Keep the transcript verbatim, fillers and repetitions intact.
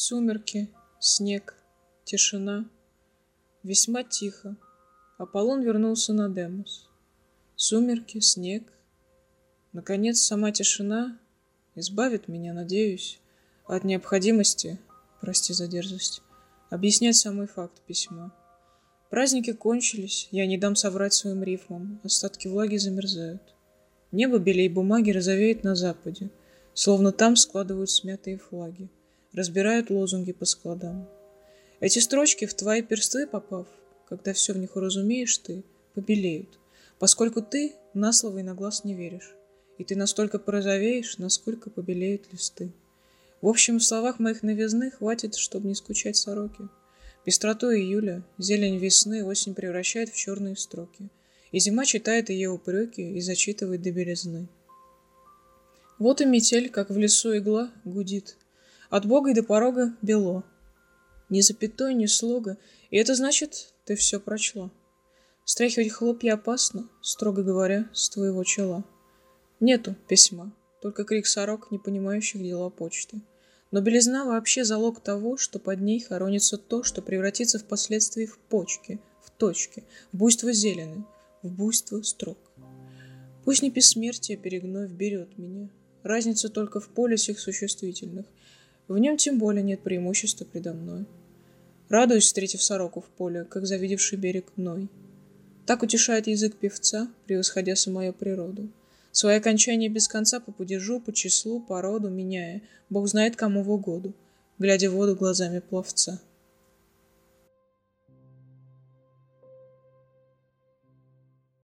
Сумерки, снег, тишина. Весьма тихо. Аполлон вернулся на Демос. Сумерки, снег. Наконец, сама тишина избавит меня, надеюсь, от необходимости, прости за дерзость, объяснять самый факт письма. Праздники кончились, я не дам соврать своим рифмам, остатки влаги замерзают. Небо белей бумаги розовеет на западе, словно там складывают смятые флаги, разбирают лозунги по складам. Эти строчки, в твои персты попав, когда все в них уразумеешь ты, побелеют, поскольку ты на слово и на глаз не веришь, и ты настолько порозовеешь, насколько побелеют листы. В общем, в словах моих новизны хватит, чтобы не скучать сороки. Пестроту июля, зелень весны осень превращает в черные строки, и зима читает ее упреки и зачитывает до белизны. Вот и метель, как в лесу игла, гудит. От бога и до порога бело. Ни запятой, ни слога, и это значит, ты все прочла. Стряхивать хлопья опасно, строго говоря, с твоего чела. Нету письма, только крик сорок, не понимающих дела почты. Но белизна вообще залог того, что под ней хоронится то, что превратится впоследствии в почки, в точки, в буйство зелени, в буйство строк. Пусть не бессмертие перегной берет меня. Разница только в поле сих существительных. В нем тем более нет преимущества предо мной. Радуюсь, встретив сороку в поле, как завидевший берег Ной. Так утешает язык певца, превосходя самую природу. Свои окончания без конца по падежу, по числу, по роду меняя, Бог знает кому в угоду, глядя в воду глазами пловца.